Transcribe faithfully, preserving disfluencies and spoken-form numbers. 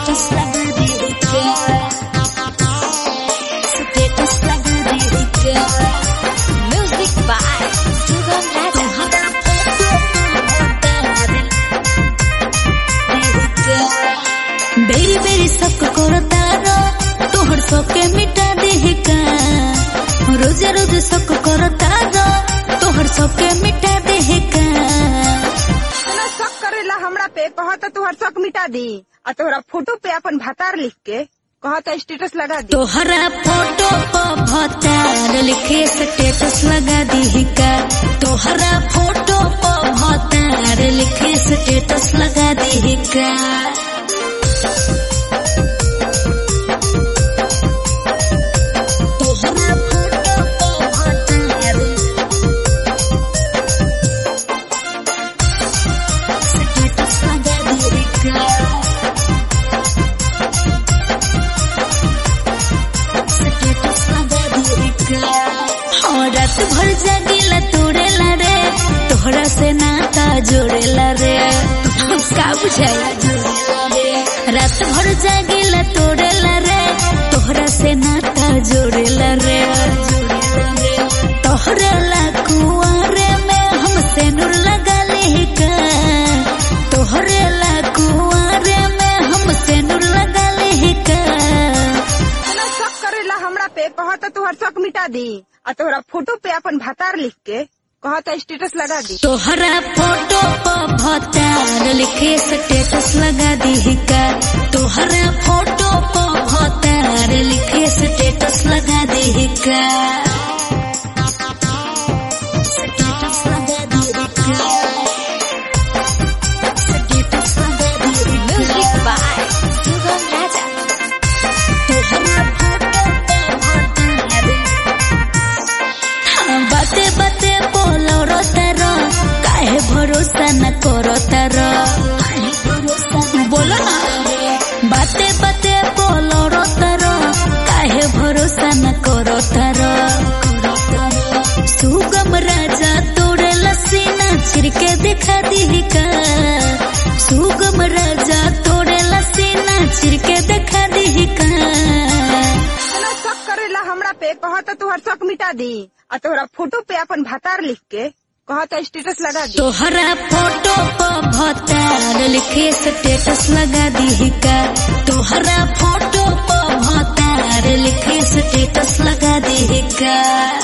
Status लगा दी क्या, स्टेटस लगा दी क्या। Music by Sugam Raja. Very very सबको करो तारो तोहर सबके मिटा दे का, रोजे रोजे सबको करो तारो तोहर सबके मिटा दे का। शक करेला हमरा पे कहता तोहर शक मिटा दी, आ तोहरा फोटो पे अपन भतार लिख के कहता स्टेटस लगा दी। तोहरा फोटो पर भतार लिखे स्टेटस लगा दी का, तोहरा फोटो पर भतार लिखे स्टेटस लगा दी का। रात भर जागेला तोड़ेला रे, तोहरा से नाता जोड़ेला रे, का बुझाई। रात भर जागेला तोड़ेला रे, तोहरा से नाता जोड़ेला रे। तोहरे ला कुआरे में हमसे नूर लगा ले का, तोहरे ला कुआरे में हमसे नूर लगा ले का। शक करेला हमरा पे कहता तोहर शक मिटा दी, आ तोहरा फोटो पे अपन भतार लिख के कहता स्टेटस लगा दी। तोहरा फोटो पर भतार लिखे स्टेटस लगा दी का, तोहरा फोटो पर भतार लिखे स्टेटस लगा दी का। स्टेटस लगा दी का, स्टेटस लगा दी। म्यूजिक बाय सुगम राजा। तोहरा बाते बाते बोलो रो तारो, काहे भरोसा न करो तारो, बोलो ना। बाते बाते बोलो रो तारो, काहे भरोसा न करो तारो। सुगम राजा तोड़े लसीना छिड़के दिखा दी का, सुगम राजा तोड़े लसीना छिड़के दिखा दी का। शक करेला हमरा पे कहता तोहर शक मिटा दी, आ तोहरा फोटो पे अपन भतार लिख के कहता स्टेटस लगा दी। तोहरा फोटो पर भतार लिखे स्टेटस लगा दी का, तोहरा फोटो पर भतार लिखे स्टेटस लगा दी का।